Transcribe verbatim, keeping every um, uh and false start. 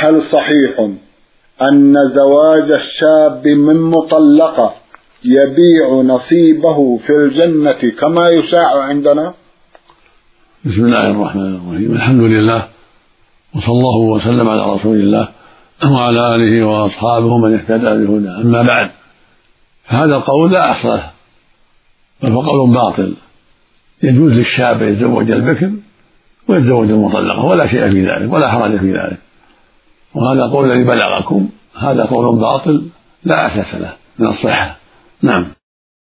هل صحيح أن زواج الشاب من مطلقة يبيع نصيبه في الجنة كما يشاع عندنا؟ بسم الله الرحمن الرحيم. الحمد لله، وصلى الله وسلم على رسول الله وعلى آله وأصحابه من اهتدى بهداه. أما بعد، فهذا القول لا أصل له، بل هو قول باطل. يجوز للشاب يتزوج البكر ويتزوج المطلقة ولا شيء في ذلك ولا حرج في ذلك، وهذا القول الذي بلغكم هذا قول باطل لا أساس له من الصحة. نعم.